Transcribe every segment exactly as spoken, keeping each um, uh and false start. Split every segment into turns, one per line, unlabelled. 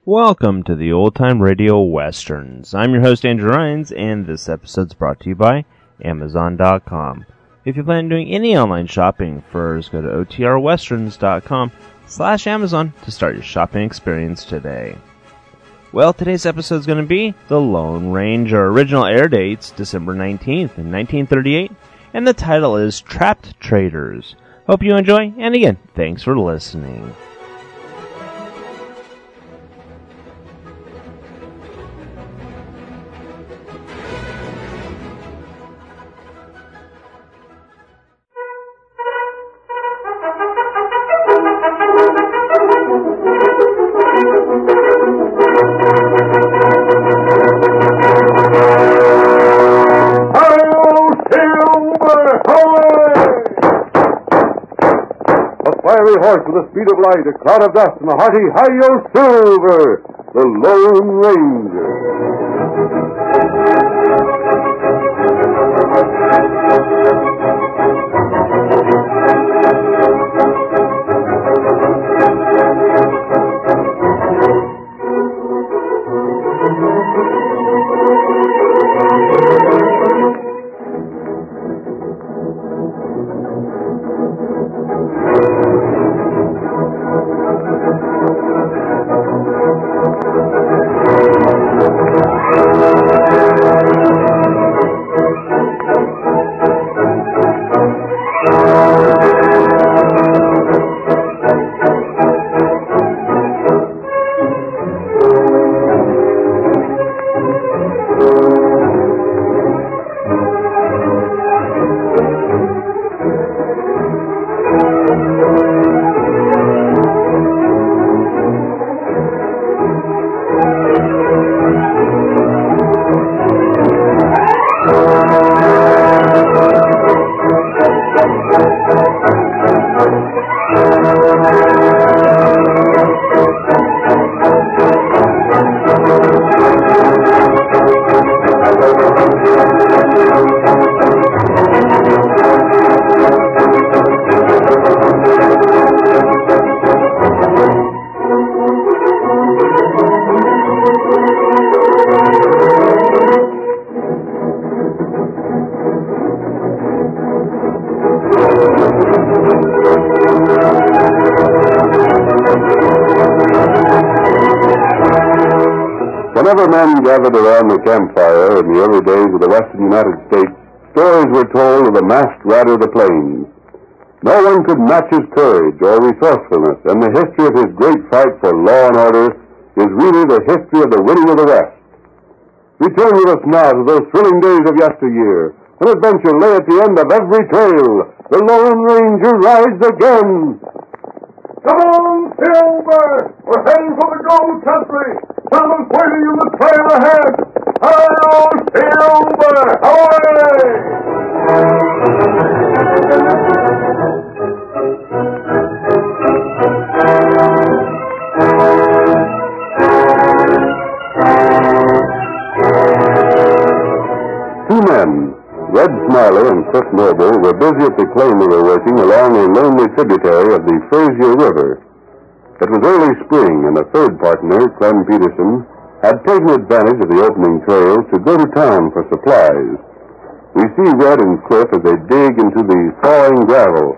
Welcome to the Old Time Radio Westerns. I'm your host, Andrew Rhynes, and this episode's brought to you by Amazon dot com. If you plan on doing any online shopping, first go to O T R westerns dot com slash Amazon to start your shopping experience today. Well, today's episode is going to be The Lone Ranger. Original air dates December nineteenth in nineteen thirty-eight, and the title is Trapped Traders. Hope you enjoy, and again, thanks for listening.
Horse with the speed of light, a cloud of dust, and a hearty Hi-Yo Silver, the Lone Ranger. Whenever men gathered around the campfire in the early days of the western United States, stories were told of the masked rider of the plains. No one could match his courage or resourcefulness, and the history of his great fight for law and order is really the history of the winning of the West. Return with us now to those thrilling days of yesteryear, when adventure lay at the end of every trail. The Lone Ranger rides again. Come on, Silver! We're heading for the gold country! Someone's waiting in the trail ahead! Hi-yo, Silver! Away! Two men, Red Smiley and Cliff Noble, were busy at the claim they were working along a lonely tributary of the Frazier River. It was early spring, and a third partner, Clem Peterson, had taken advantage of the opening trail to go to town for supplies. We see Red and Cliff as they dig into the thawing gravel.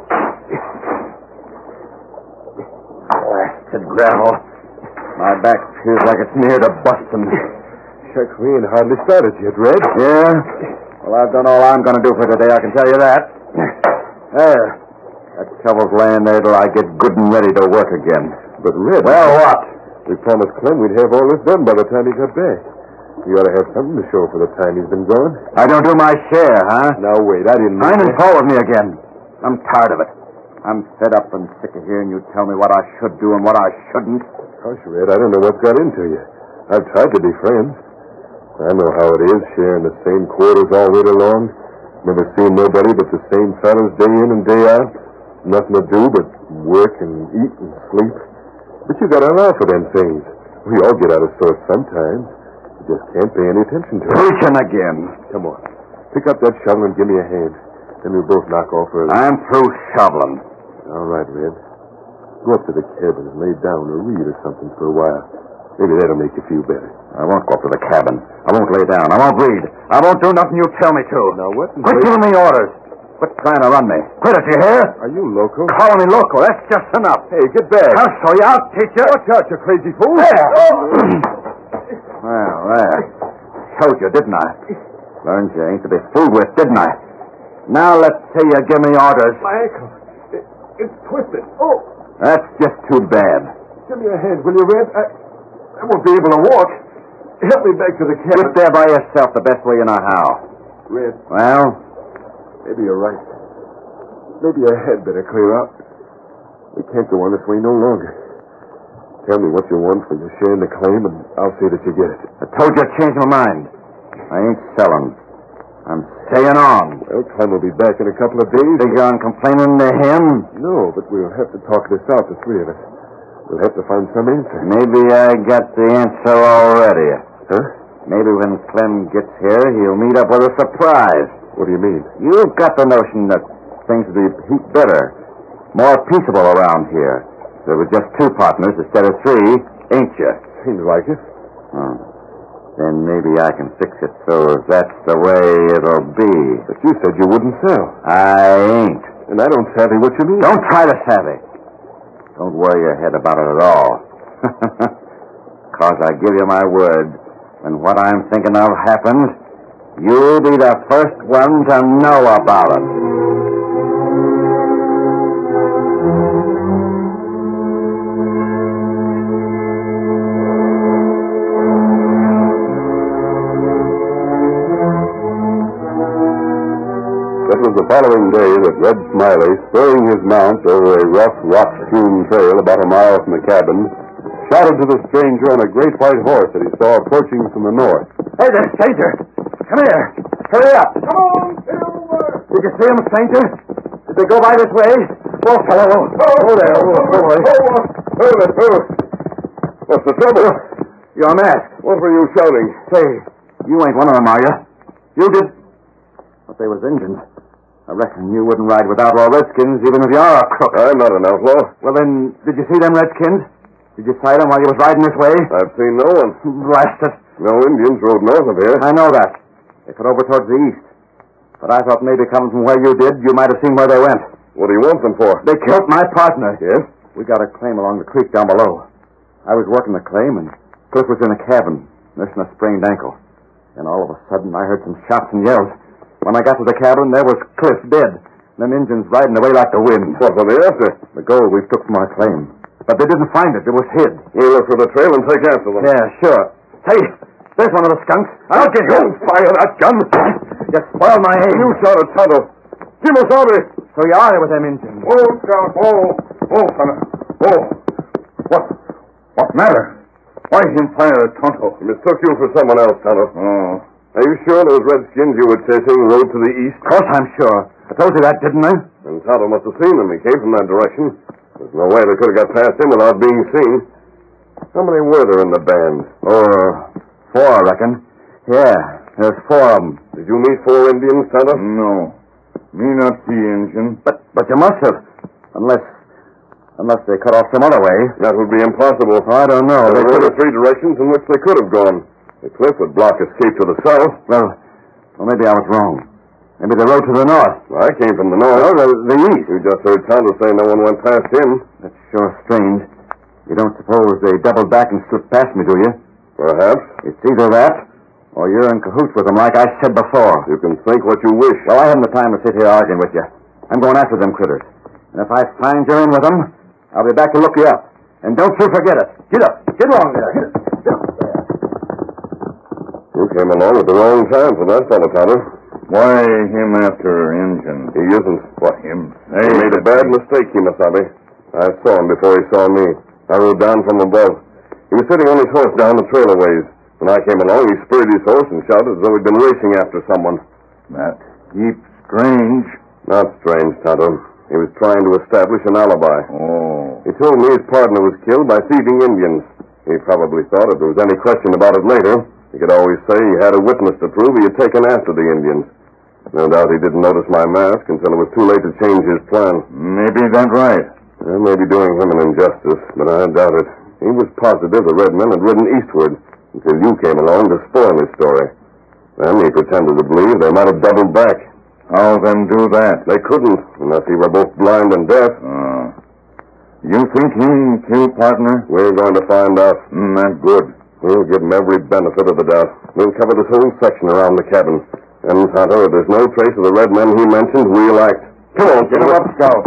Blasted gravel. My back feels like it's near to busting.
Shucks, we ain't hardly started yet, Red.
Yeah? Well, I've done all I'm going to do for today, I can tell you that. There. That shovel's laying there till I get good and ready to work again.
But, Red...
Well, what?
We promised Clem we'd have all this done by the time he got back. We ought to have something to show for the time he's been gone.
I don't do my share, huh?
Now, wait, I didn't...
Find and call with me again. I'm tired of it. I'm fed up and sick of hearing you tell me what I should do and what I shouldn't.
Gosh, Red, I don't know what's got into you. I've tried to be friends. I know how it is, sharing the same quarters all the way along. Never seeing nobody but the same fellows day in and day out. Nothing to do but work and eat and sleep. But you gotta allow for them things. We all get out of sorts sometimes. You just can't pay any attention to it.
Preaching again.
Come on. Pick up that shovel and give me a hand. Then we'll both knock off early.
I'm through shoveling.
All right, Red. Go up to the cabin and lay down or read or something for a while. Maybe that'll make you feel better.
I won't go up to the cabin. I won't lay down. I won't read. I won't do nothing you tell me to.
Now, what?
Quit giving me orders. Quit trying to run me. Quit it, you hear?
Are you loco?
Calling me loco. That's just enough.
Hey, get back.
I'll show you. I'll teach you.
Watch out, you crazy fool.
There. Well, there. Showed you, didn't I? Learned you ain't to be fooled with, didn't I? Now let's see you give me orders.
My ankle. It, it's twisted. Oh.
That's just too bad.
Give me a hand, will you, Red? I, I won't be able to walk. Help me back to the cabin.
Get there by yourself the best way you know how.
Red,
Well,
maybe you're right. Maybe I had better clear out. We can't go on this way no longer. Tell me what you want for your share in the claim, and I'll see that you get it.
I told you I'd change my mind. I ain't selling. I'm staying on.
Well, Clem will be back in a couple of days.
Figure on complaining to him?
No, but we'll have to talk this out, the three of us. We'll have to find some answer.
Maybe I got the answer already.
Huh?
Maybe when Clem gets here, he'll meet up with a surprise.
What do you mean?
You've got the notion that things would be a heap better, more peaceable around here. There were just two partners instead of three, ain't you?
Seems like it.
Hmm. Then maybe I can fix it so that's the way it'll be.
But you said you wouldn't sell.
I ain't.
And I don't savvy what you mean.
Don't try to savvy. Don't worry your head about it at all. Because I give you my word, when what I'm thinking of happens, you'll be the first one to know about it.
It was the following day that Red Smiley, spurring his mount over a rough, rock-strewn trail about a mile from the cabin, shouted to the stranger on a great white horse that he saw approaching from the north.
Hey there, stranger. Come here. Hurry up.
Come on, Silver!
Did you see him, stranger? Did they go by this way? Whoa, fellow. Whoa, whoa there. Whoa, whoa, whoa.
Hold it, hold it. What's the trouble?
You're masked.
What were you shouting?
Say, you ain't one of them, are you? You did. But they was Injuns. I reckon you wouldn't ride with outlaw redskins even if you are a crook.
I'm not an outlaw.
Well, then, did you see them redskins? Did you sight them while you was riding this way?
I've seen no one.
Blast it.
No Indians rode north of here.
I know that. They cut over towards the east. But I thought maybe coming from where you did, you might have seen where they went.
What do you want them for?
They killed my partner.
Yes?
We got a claim along the creek down below. I was working the claim, and Cliff was in a cabin, nursing a sprained ankle. Then all of a sudden, I heard some shots and yells. When I got to the cabin, there was Cliff dead. Them Indians riding away like the wind.
What were they after?
The gold we took from our claim. But they didn't find it. It was hid.
We'll look for the trail and take after them.
Yeah, sure. Hey, there's one of the skunks. I'll get you.
Don't fire that gun.
You spoiled my aim.
You shot at Tonto. Jim Wasabi.
So you are with them Indians.
Oh, Scout. Oh, oh, fella. Oh. What? What matter? Why him fire at Tonto? He mistook you for someone else, Tonto. Oh. Are you sure those redskins you were chasing rode to the east?
Of course I'm sure. I told you that, didn't I?
And Tonto must have seen them. He came from that direction. There's no way they could have got past him without being seen. How many were there in the band?
Oh, four, I reckon. Yeah, there's four of them.
Did you meet four Indians, Tonto?
No. Me not see Injun.
But but you must have. Unless unless they cut off some other way.
That would be impossible.
Oh, I don't know.
There
They
were
could-
three directions in which they could have gone. The cliff would block escape to the south.
Well, well, maybe I was wrong. Maybe they rode to the north.
Well, I came from the north.
No, the, the east.
You just heard Tonto say no one went past him.
That's sure strange. You don't suppose they doubled back and slipped past me, do you?
Perhaps.
It's either that, or you're in cahoots with them, like I said before.
You can think what you wish.
Well, I haven't the time to sit here arguing with you. I'm going after them critters. And if I find you're in with them, I'll be back to look you up. And don't you forget it. Get up. Get along there. Get up. Get up there.
You came along at the wrong time for that fellow, Tonto.
Why him after Injun?
He isn't.
What, him?
He made a bad mistake, Kimasabi. I saw him before he saw me. I rode down from above. He was sitting on his horse down the trail a ways. When I came along, he spurred his horse and shouted as though he'd been racing after someone.
That heap strange.
Not strange, Tonto. He was trying to establish an alibi.
Oh.
He told me his partner was killed by thieving Indians. He probably thought if there was any question about it later, he could always say he had a witness to prove he had taken after the Indians. No doubt he didn't notice my mask until it was too late to change his plan.
Maybe that's right.
I may be doing him an injustice, but I doubt it. He was positive the red men had ridden eastward until you came along to spoil his story. Then he pretended to believe they might have doubled back.
How then do that?
They couldn't, unless he were both blind and deaf.
Uh, you think him killed, partner?
We're going to find out.
Mm, that good.
We'll give him every benefit of the doubt. We'll cover this whole section around the cabin. And, Tonto, if there's no trace of the red men he mentioned, we'll act. Come on,
Get him up, Scout.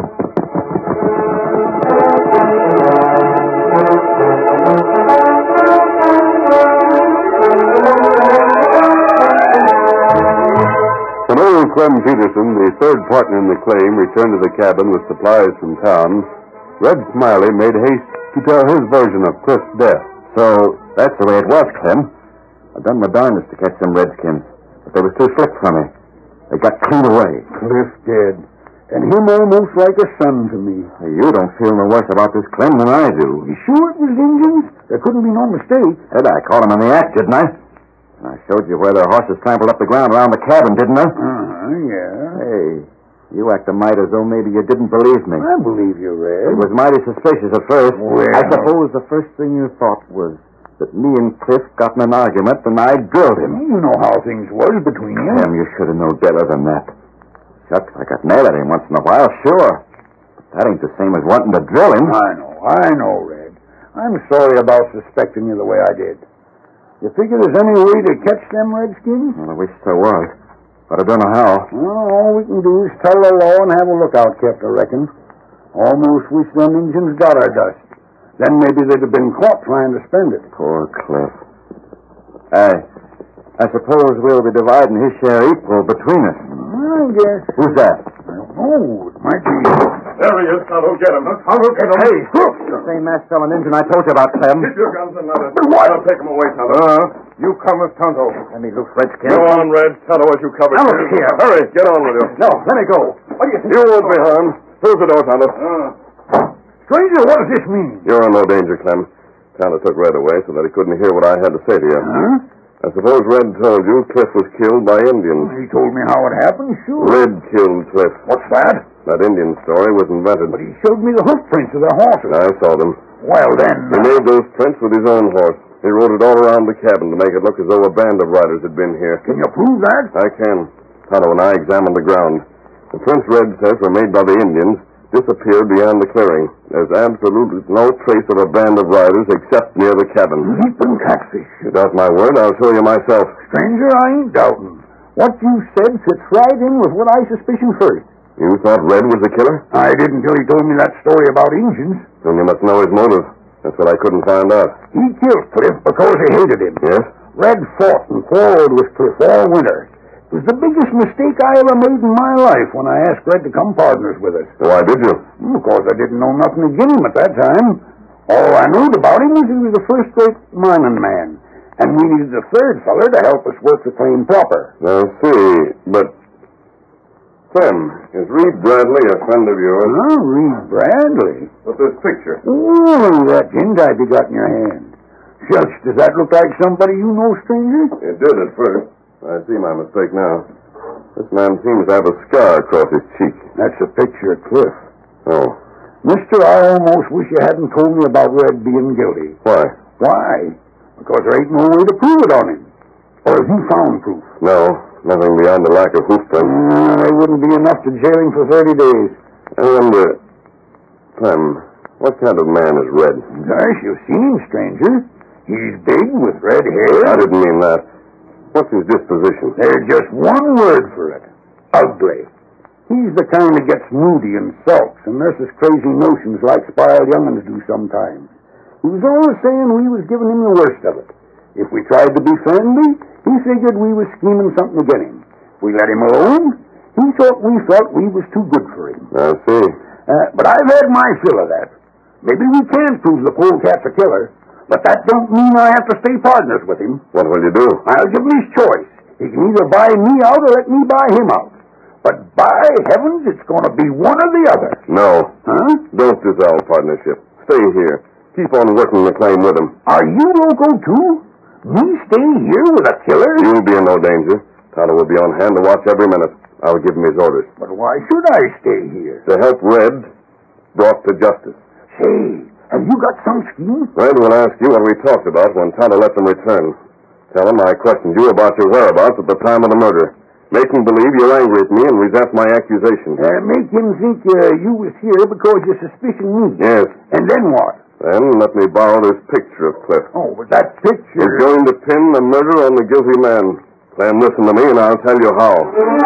When old Clem Peterson, the third partner in the claim, returned to the cabin with supplies from town, Red Smiley made haste to tell his version of Cliff's death.
So, that's the way it was, Clem. I done my darndest to catch them redskins, but they was too slick for me. They got clean away.
Cliff dead. And him almost like a son to me.
You don't feel no worse about this, Clem, than I do.
You sure it was Indians? There couldn't be no mistake.
Said I caught them in the act, didn't I? And I showed you where their horses trampled up the ground around the cabin, didn't I?
Uh-huh, yeah.
Hey, you act a mite as though maybe you didn't believe me.
I believe you, Red.
It was mighty suspicious at first.
Well.
I suppose the first thing you thought was that me and Cliff got in an argument and I drilled him.
You know how things was between you.
Clem, you should have known better than that. Shucks, I got mad at him once in a while, sure. But that ain't the same as wanting to drill him.
I know, I know, Red. I'm sorry about suspecting you the way I did. You figure there's any way to catch them redskins?
Well, I wish there was, but I don't know how.
Well, all we can do is tell the law and have a lookout kept, I reckon. Almost wish them Indians got our dust. Then maybe they'd have been caught trying to spend it.
Poor Cliff. I, I suppose we'll be dividing his share equal between us.
I guess.
Who's that?
I don't know. It might be.
There he is, Tonto. Get him. Tonto, get him.
Hey, the same masked fellow Indian I told you about, Clem.
Keep your guns and let us.
But what?
I'll take him away, Tonto.
Uh, you come with Tonto.
Let me loose, Redskin.
Go on, Red. Tonto, as you cover.
Now, look here.
Hurry. Get on with you.
No, let me go. What do you think?
You won't be harmed. Close the door, Tonto.
Stranger, what does this mean?
You're in no danger, Clem. Tonto took Red away so that he couldn't hear what I had to say to you.
Huh?
I suppose Red told you Cliff was killed by Indians.
He told me how it happened, sure.
Red killed Cliff.
What's that?
That Indian story was invented.
But he showed me the hoof prints of their horses.
I saw them.
Well, then...
He made those prints with his own horse. He rode it all around the cabin to make it look as though a band of riders had been here.
Can you prove that?
I can. Tonto and I examined the ground. The prints Red says were made by the Indians disappeared beyond the clearing. There's absolutely no trace of a band of riders except near the cabin.
Leaping catfish.
You doubt my word, I'll show you myself.
Stranger, I ain't doubting. What you said fits right in with what I suspicion first.
You thought Red was the killer?
I didn't till he told me that story about Indians.
Then you must know his motive. That's what I couldn't find out.
He killed Cliff because he hated him.
Yes?
Red fought and quarreled with Cliff all winter. It was the biggest mistake I ever made in my life when I asked Red to come partners with us.
Why did you?
Because I didn't know nothing against him at that time. All I knew about him was he was a first-rate mining man. And we needed a third feller to help us work the claim proper.
I see, but... Clem, is Reed Bradley a friend of yours?
Huh? Reed Bradley?
What's this picture?
Oh, that tintype you got in your hand. Shucks, does that look like somebody you know, stranger?
It did at first. I see my mistake now. This man seems to have a scar across his cheek.
That's a picture of Cliff.
Oh.
Mister, I almost wish you hadn't told me about Red being guilty.
Why?
Why? Because there ain't no way to prove it on him. Or have you found proof?
No, nothing beyond the lack of hoof prints.
Uh, they wouldn't be enough to jail him for thirty days.
I wonder... Clem, what kind of man is Red?
Gosh, you've seen him, stranger. He's big with red hair.
I didn't mean that. What's his disposition?
There's just one word for it. Ugly. He's the kind that gets moody and sulks and nurses crazy notions like spoiled young'uns do sometimes. He was always saying we was giving him the worst of it. If we tried to be friendly, he figured we was scheming something against him. If we let him alone, he thought we felt we was too good for him.
I see.
Uh, but I've had my fill of that. Maybe we can prove the polecat's a killer, but that don't mean I have to stay partners with him.
What will you do?
I'll give him his choice. He can either buy me out or let me buy him out. But by heavens, it's going to be one or the other.
No.
Huh?
Don't dissolve partnership. Stay here. Keep on working the claim with him.
Are you loco, too? Me stay here with a killer?
You'll be in no danger. Tonto will be on hand to watch every minute. I'll give him his orders.
But why should I stay here?
To help Red brought to justice.
Say, Have you got some scheme?
Red will ask you what we talked about when Tonto let them return. Tell him I questioned you about your whereabouts at the time of the murder. Make him believe you're angry at me and resent my accusation.
Uh, make him think uh, you was here because you suspicion me.
Yes.
And then what?
Then let me borrow this picture of Cliff.
Oh, but that picture...
He's going to pin the murder on the guilty man. Clem, listen to me and I'll tell you how.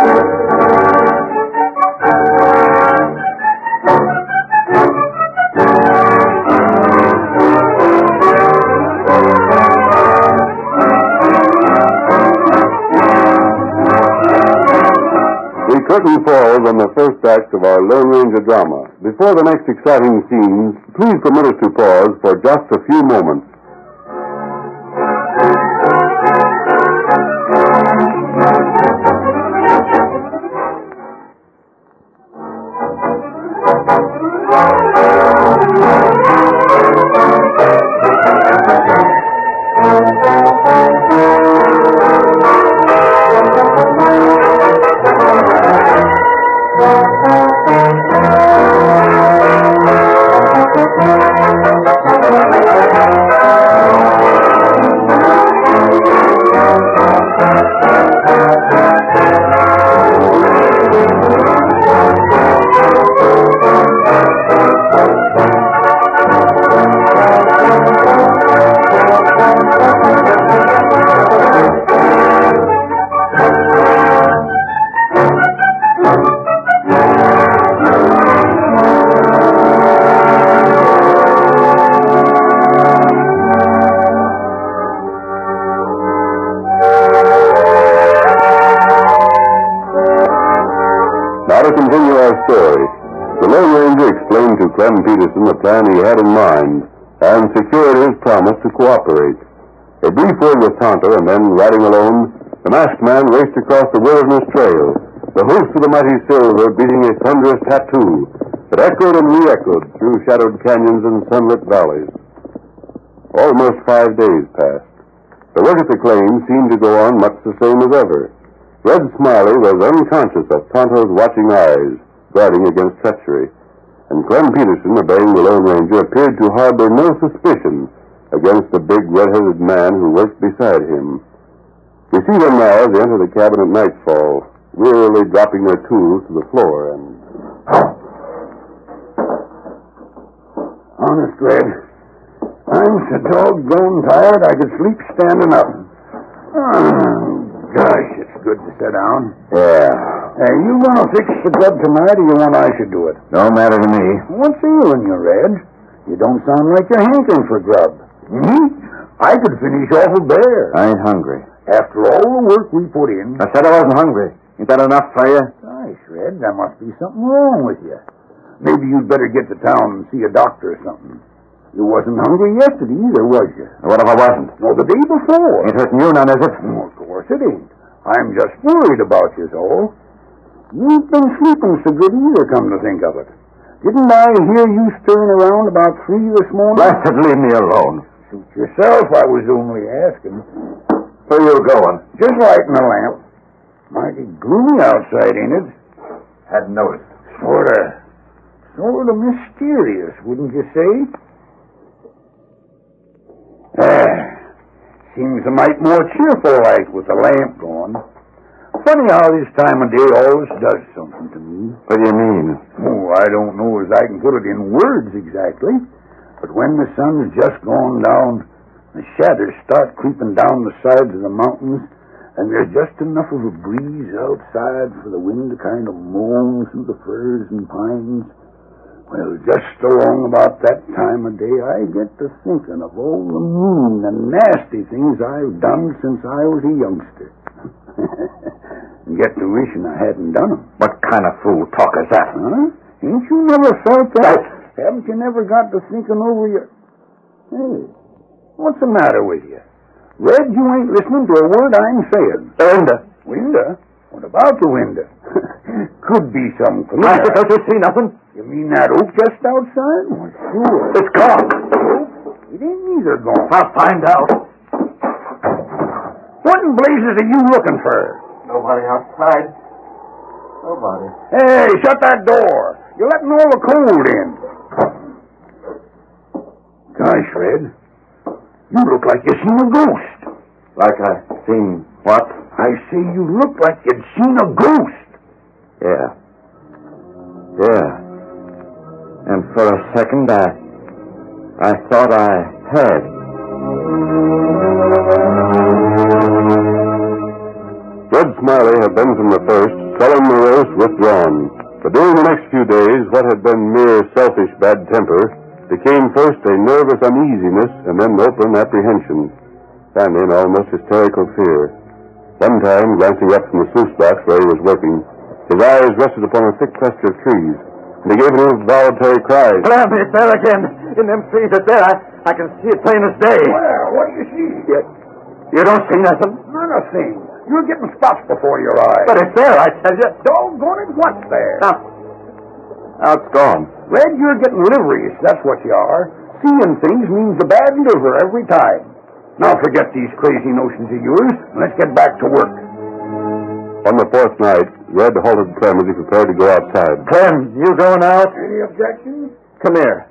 The curtain falls on the first act of our Lone Ranger drama. Before the next exciting scenes, please permit us to pause for just a few moments. Clem Peterson the plan he had in mind and secured his promise to cooperate. A brief word with Tonto, and then, riding alone, the masked man raced across the wilderness trail, the hoofs of the mighty Silver beating a thunderous tattoo that echoed and re-echoed through shadowed canyons and sunlit valleys. Almost five days passed. The work at the claim seemed to go on much the same as ever. Red Smiley was unconscious of Tonto's watching eyes, guarding against treachery. And Clem Peterson, obeying the Lone Ranger, appeared to harbor no suspicion against the big red-headed man who worked beside him. We see them now as they enter the cabin at nightfall, wearily dropping their tools to the floor and...
Honest, Red, I'm so doggone tired I could sleep standing up. Oh, gosh, it's good to sit down.
Yeah.
Are you going to fix the grub tonight, or you want I should do it?
No matter to me.
What's ailing you, Red? You don't sound like you're hankering for grub. Me? I could finish off a bear.
I ain't hungry.
After all the work we put in...
I said I wasn't hungry. Ain't that enough for you?
Gosh, Red, there must be something wrong with you. Maybe you'd better get to town and see a doctor or something. You wasn't hungry yesterday either, was you?
What if I wasn't?
No, the day before.
Ain't hurting you none, is it?
Oh, of course it ain't. I'm just worried about you, all. You ain't been sleeping so good either, come to think of it. Didn't I hear you stirring around about three this morning?
Blasted, leave me alone.
Suit yourself, I was only asking.
Where you going?
Just lighting a lamp. Mighty gloomy outside, ain't it?
Hadn't noticed.
Sort of, sort of mysterious, wouldn't you say? Ah, seems a mite more cheerful like with the lamp going. Funny how this time of day always does something to me.
What do you mean?
Oh, I don't know as I can put it in words exactly. But when the sun's just gone down, the shadows start creeping down the sides of the mountains, and there's just enough of a breeze outside for the wind to kind of moan through the firs and pines. Well, just along about that time of day, I get to thinking of all the mean and nasty things I've done since I was a youngster. And get to wishing I hadn't done them.
What kind of fool talk is that?
Huh? Ain't you never felt that? Haven't you never got to thinking over your... Hey, what's the matter with you? Red, you ain't listening to a word I'm saying.
Winda.
Winda? What about the window? Could be some clue.
Master, don't you see nothing?
You mean that oak just outside? Well, sure.
It's gone.
Oak? It ain't either gone.
I'll find out.
What in blazes are you looking for?
Nobody outside. Nobody.
Hey, shut that door. You're letting all the cold in. Red. You look like you seen a ghost.
Like I seen what?
I say you look like you'd seen a ghost.
Yeah. Yeah. And for a second, I... I thought I had.
Red Smiley had been from the first sullen, morose, withdrawn. But during the next few days, what had been mere selfish bad temper became first a nervous uneasiness and then open apprehension, finally an almost hysterical fear. One time, glancing up from the sluice box where he was working, his eyes rested upon a thick cluster of trees, and he gave an involuntary cry.
Clem, it's there again. In them trees, it's there. I, I can see it plain as day.
Well, what do you see?
You, you don't see nothing?
Not a thing. You're getting spots before your eyes.
But it's there, I tell you.
Doggone it, what's there?
Now, now it's gone.
Red, you're getting liverious, that's what you are. Seeing things means a bad liver every time. Now forget these crazy notions of yours, and let's get back to work.
On the fourth night, Red halted Clem as he prepared to go outside.
Clem, you going out?
Any objections?
Come here.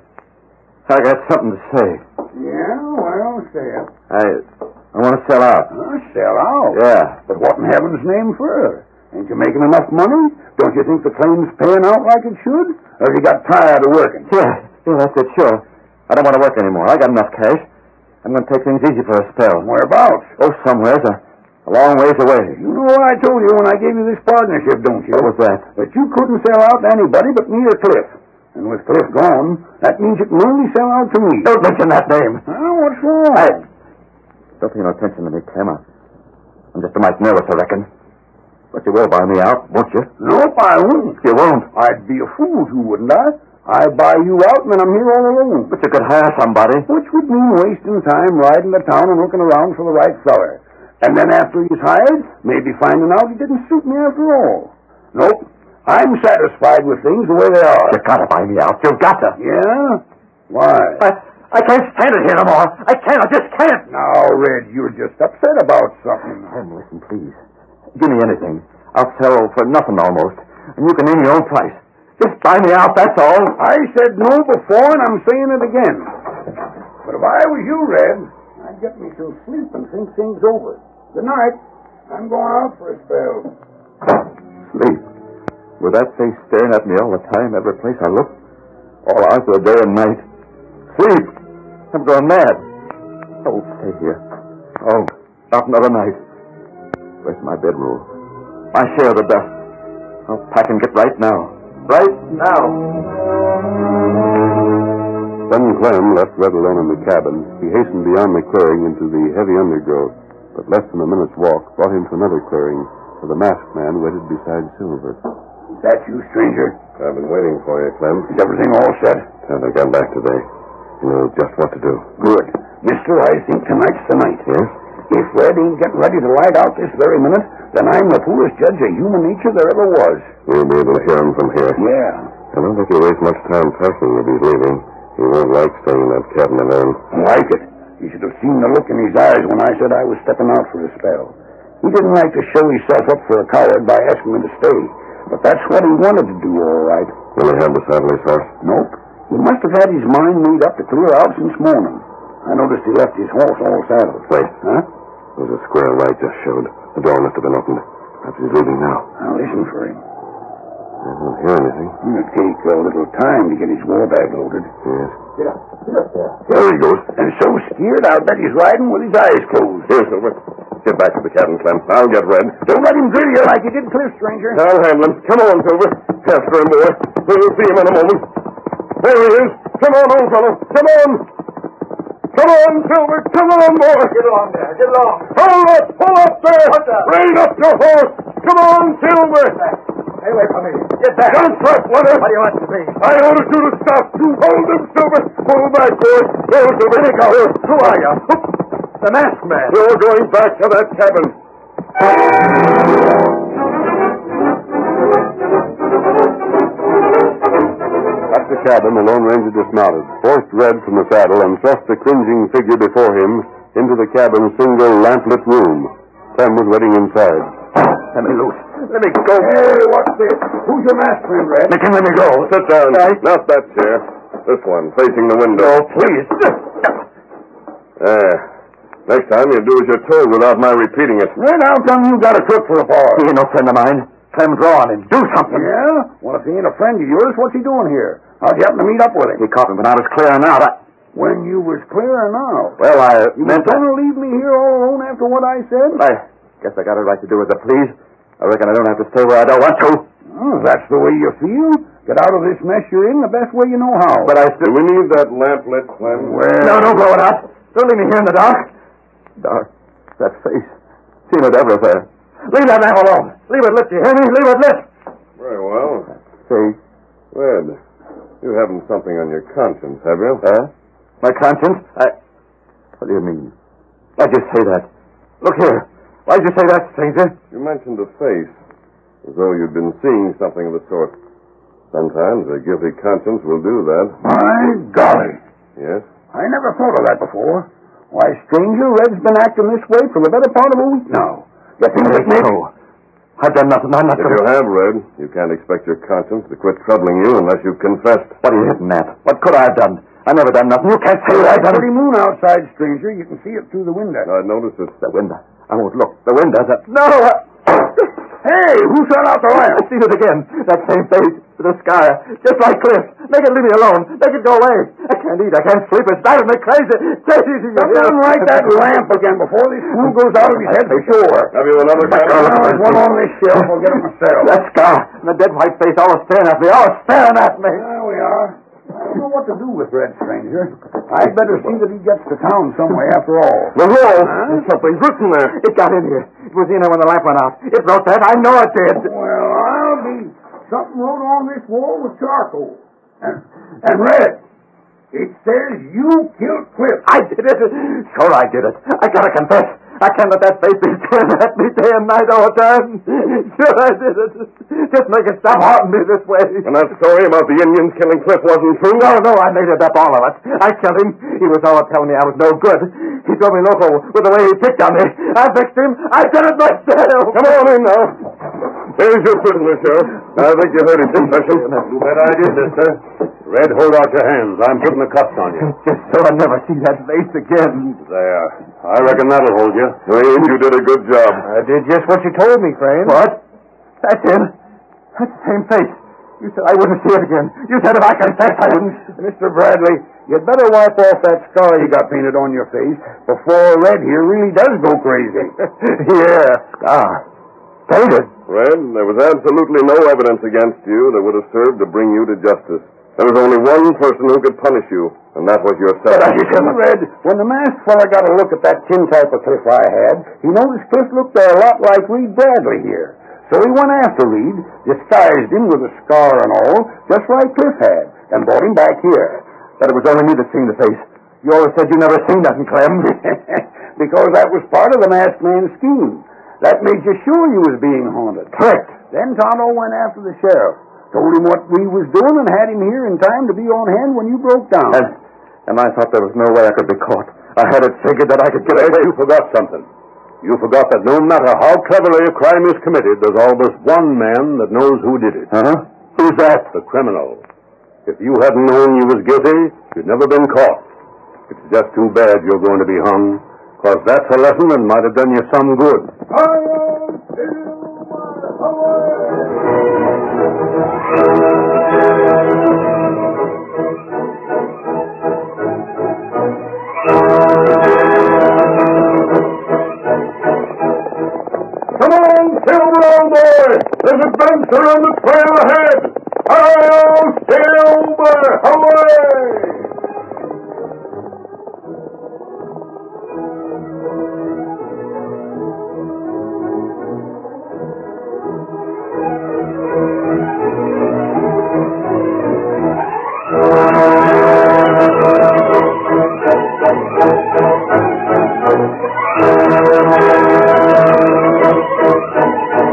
I got something to say.
Yeah, well, say it.
I... I want to sell out.
Uh, sell out?
Yeah.
But what in heaven's name for? Ain't you making enough money? Don't you think the claim's paying out like it should? Or have you got tired of working?
Yeah, yeah, that's it, sure. I don't want to work anymore. I got enough cash. I'm going to take things easy for a spell.
Whereabouts?
Oh, somewhere's a, a long ways away.
You know what I told you when I gave you this partnership, don't you?
What was that?
That you couldn't sell out to anybody but me or Cliff. And with Cliff gone, that means you can only sell out to me.
Don't mention that name.
Well, what's wrong?
I... Don't pay no attention to me, Clem. I'm just a mite nervous, I reckon. But you will buy me out, won't you?
Nope, I won't.
You won't.
I'd be a fool to, wouldn't I? I buy you out and then I'm here all alone.
But you could hire somebody.
Which would mean wasting time riding the town and looking around for the right feller. And then after he's hired, maybe finding out he didn't suit me after all. Nope. I'm satisfied with things the way they are.
You gotta buy me out. You've got to.
Yeah? Why?
I, I can't stand it here no more. I can't. I just can't.
Now, Red, you're just upset about something.
Clem, listen, please. Give me anything. I'll sell for nothing almost. And you can name your own price. Just buy me out, that's all.
I said no before, and I'm saying it again. But if I was you, Red, I'd get me some sleep and think things over. Good night. I'm going out for a spell.
Sleep? With that face staring at me all the time, every place I look, all hours of the day and night. Sleep! I'm going mad. Oh, stay here. Oh, not another night. Where's my bedroll? My share of the dust. I'll pack and get right now. Right now.
When Clem left Red alone in the cabin, he hastened beyond the clearing into the heavy undergrowth, but less than a minute's walk brought him to another clearing, where the masked man waited beside Silver.
Is that you, stranger?
I've been waiting for you, Clem.
Is everything all set?
And I got back today. You know just what to do.
Good. Mister, I think tonight's the night.
Yes?
If Red ain't getting ready to light out this very minute, then I'm the foolish judge of human nature there ever was.
We'll be able to hear him from here.
Yeah.
I don't think he'll waste much time packing if he's leaving. He won't like staying in that cabin alone.
Like it. You should have seen the look in his eyes when I said I was stepping out for a spell. He didn't like to show himself up for a coward by asking me to stay. But that's what he wanted to do, all right.
Will he have the saddle his horse?
Nope. He must have had his mind made up to clear out since morning. I noticed he left his horse all saddled.
Wait.
Huh?
There's a square light just showed. The door must have been opened. Perhaps he's leaving now.
I'll listen for him.
I don't hear anything.
It'll take a little time to get his war bag loaded.
Yes.
Get up. Get up there.
There he goes.
And so scared, I'll bet he's riding with his eyes closed.
Here, Silver. Get back to the cabin, Clem. I'll get Red.
Don't let him drill you like you did Cliff, stranger.
I'll handle him. Come on, Silver. After him, boy. We'll see him in a moment. There he is. Come on, old fellow. Come on. Come on, Silver. Come on, boy.
Get along there. Get along.
Hold up. Pull up there.
What's that?
Rein up your horse. Come on, Silver.
Stay away from me. Get back.
Don't trust, Leonard.
What do you want to be?
I ordered you to stop. Hold him, Silver. Pull back, boy. Go, Silver. Let me go.
Who are you? The masked man.
You're going back to that cabin. At the cabin, the Lone Ranger dismounted, forced Red from the saddle, and thrust the cringing figure before him into the cabin's single lamplit room. Clem was waiting inside.
Let me loose. Let me go.
Hey, what's this? Who's your master, friend, Red?
They can let me go.
Sit down.
Right.
Not that chair. This one, facing the window.
No, please.
Uh, next time you do as you're told without my repeating it.
Red, how come you got a crook for a paw?
He ain't no friend of mine. Clem, draw on him. Do something.
Yeah? Well, if he ain't a friend of yours, what's he doing here? How'd you happen to meet up with him?
He caught me when I was clearing out. I...
When you was clearing out?
Well, I
You
meant
was going to leave me here all alone after what I said?
I guess I got a right to do as I please. I reckon I don't have to stay where I don't want to.
Oh, if that's the way you feel. Get out of this mess you're in the best way you know how.
But I still...
Do we need that lamp lit, Clem?
Well...
No, don't blow it out. Don't leave me here in the dark. Dark. That face. Seen it everywhere. Leave that lamp alone. Leave it lit, you hear me? Leave it lit.
Very well.
Face.
Red, you haven't something on your conscience, have you?
Huh? My conscience? I... What do you mean? Why'd you say that? Look here. Why'd you say that, stranger?
You mentioned a face, as though you'd been seeing something of the sort. Sometimes a guilty conscience will do that.
My golly.
Yes?
I never thought of that before. Why, stranger, Red's been acting this way for the better part of a week now. You think it makes...
No. I've done nothing. I'm not
If
going
you have, Red, you can't expect your conscience to quit troubling you unless you've confessed.
What are you hitting at? What could I have done? I never done nothing. You can't say what I've done.
Pretty moon outside, stranger. You can see it through the window.
I'd noticed it.
The window. I won't look. The window. The... No! I...
Hey, who shut out the lamp?
I've seen it again. That same face. The sky. Just like Cliff. Make it leave me alone. Make it go away. I can't eat. I can't sleep. It's driving me crazy. Crazy.
Someone light that lamp again before this fool goes out of his head for sure.
Have you another
Well,
candle?
there's one on this shelf. I'll get it myself.
That scar. And the dead white face always staring at me. Always staring at me.
There we are. I don't know what to do with Red, stranger. I'd better see that he gets to town some way after all.
The wall.
Huh?
Something's written there. It got in here. It was in there when the lamp went out. It wrote that. I know it did.
Well, I'll be... Something wrote on this wall with charcoal. And, and Red, it says you killed Cliff.
I did it. Sure I did it. I gotta confess. I can't let that face be staring at me day and night all the time. Sure I did it. Just make it stop haunting me this way.
And that story about the Indians killing Cliff wasn't true?
No, no, I made it up, all of it. I killed him. He was all telling me I was no good. He drove me loco with the way he picked on me. I fixed him. I did it myself.
Come on in now. There's your prisoner, Sheriff. I think you heard his confession.
You bet I did, mister. Red, hold out your hands. I'm putting the cuffs on you.
Just so I never see that face again.
There. I reckon that'll hold you.
Crane, you did a good job.
I did just what you told me, Crane. What? That's him. That's the same face. You said I wouldn't see it again. You said if I confessed, I wouldn't.
Mister Bradley, you'd better wipe off that scar you got painted on your face before Red here really does go crazy.
Yeah. Ah. Painted?
Red, there was absolutely no evidence against you that would have served to bring you to justice. There was only one person who could punish you, and that was yourself.
Red, when the masked fella got a look at that tin type of Cliff I had, he noticed Cliff looked a lot like Reed Bradley here. So he went after Reed, disguised him with a scar and all, just like Cliff had, and brought him back here.
But it was only me that seen the face. You always said you never seen nothing, Clem.
Because that was part of the masked man's scheme. That made you sure you was being haunted.
Correct.
Then Tonto went after the sheriff, told him what we was doing, and had him here in time to be on hand when you broke down.
And, and I thought there was no way I could be caught. I had it figured that I could get
Red,
away.
you forgot something. You forgot that no matter how cleverly a crime is committed, there's always one man that knows who did it.
Huh? Who's that?
The criminal. If you hadn't known you was guilty, you'd never been caught. It's just too bad you're going to be hung, because that's a lesson that might have done you some good.
Come on, Silver, old boy! There's adventure on the trail ahead! Hi-yo, Silver! Away!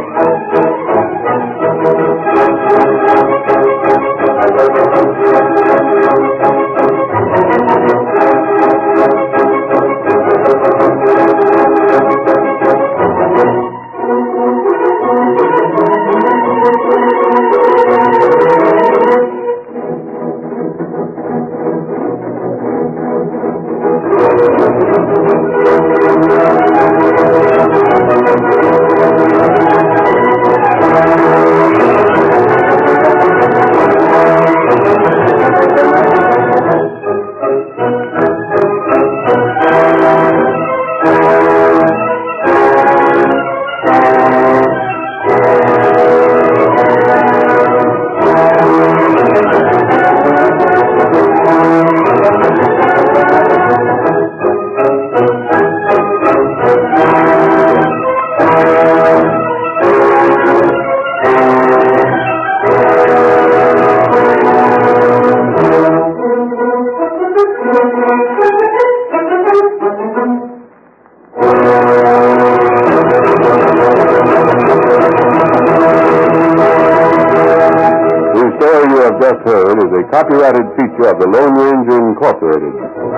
Thank you. is a copyrighted feature of the Lone Ranger Incorporated.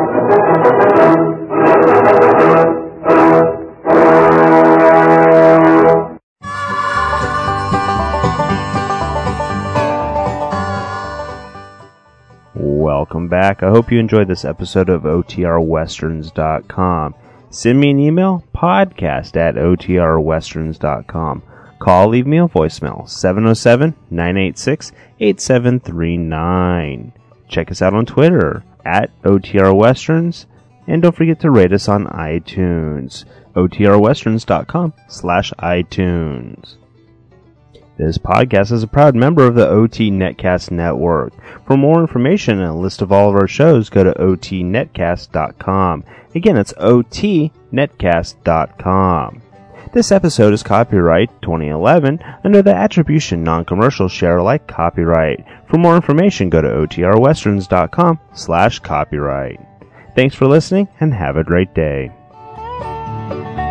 Welcome back. I hope you enjoyed this episode of O T R Westerns dot com. Send me an email, podcast at O T R Westerns dot com. Call, leave me a voicemail, seven oh seven, nine eight six, eight seven three nine. Check us out on Twitter, at O T R Westerns, and don't forget to rate us on iTunes, O T R Westerns dot com slash iTunes. This podcast is a proud member of the O T Netcast Network. For more information and a list of all of our shows, go to O T netcast dot com. Again, it's O T netcast dot com. This episode is copyright twenty eleven under the Attribution Non-Commercial Share-alike copyright. For more information, go to O T R Westerns dot com slash copyright. Thanks for listening and have a great day.